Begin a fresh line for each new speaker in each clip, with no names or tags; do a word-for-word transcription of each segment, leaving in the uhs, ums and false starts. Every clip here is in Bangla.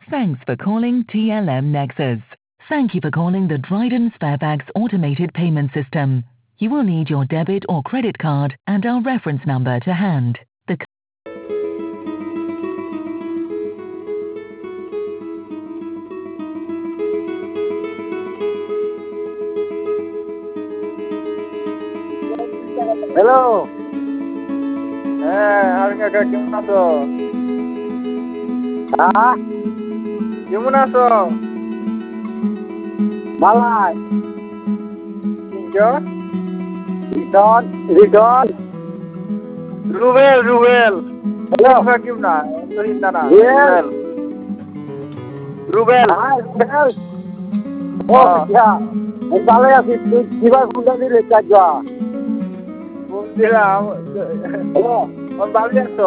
Thanks for calling T L M Nexus. Thank you for calling the Dryden Sparebags automated payment system. You will need your debit or credit card and our reference number to hand. The
hello, হ্যাঁ আমি কাকা কেমন আছো? হ্যাঁ কেমন আছো? মালাই রিটন রিটন রুবেল রুবেল হ্যালো কাকা কেমন না রহিন্দা না রুবেল রুবেল হ্যাঁ রুবেল ও আচ্ছা আমি ভালো আছি। তুই কিবার ফোনটা দিলে চাচা? ফোন দিলাম। হ্যালো আমি ভালো আছো?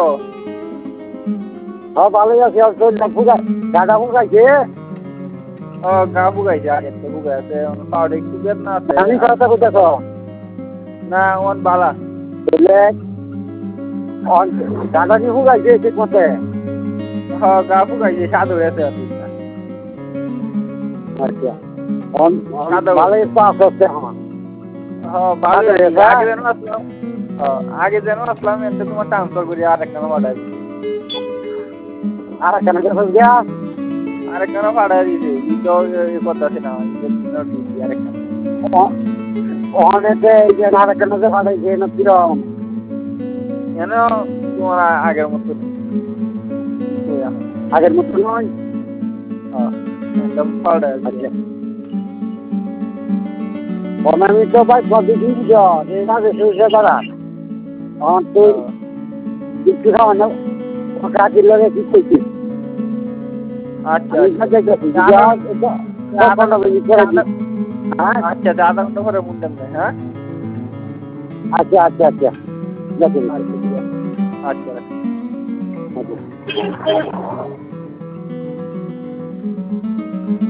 হ্যাঁ ভালোই আছি। আর তোর ফুগাই গাটা ফুগাইছে? ও গা ফুগাইছে আগে তো ফুগাইছে পাউডার একটু বের না আছে। আমি কথা কইতাছ না ওন বালা বলে অন গাটা কি ফুগাইছে ঠিক মতে? হ্যাঁ গা ফুগাইছে সাদু হয়েছে। আচ্ছা অন সাদু ভালোই পাস হচ্ছে। হ্যাঁ ভালো হয়েছে। আগে যেন আসলাম হ্যাঁ আগে যেন আসলাম এতে তোমার ট্রান্সফার করি আর একটা অর্ডার আর একটা গিয়া আরেকটা ভাড়া দিয়েছে করতেছে না আরেকটা অনেকে এই যে আরেকটা ভাড়াইছে না কিরম কেন তোমার আগের মতো আগের মতো নয়। আমি তো ভাই প্রতিদিন এই মাঝে সরষে বাড়া আমার তো বিক্রি খাওয়া না কাকির লগে কি করছিস? আচ্ছা আচ্ছা আধা ঘন্টা পরে ফোন দেন হ্যাঁ আচ্ছা আচ্ছা আচ্ছা আচ্ছা আচ্ছা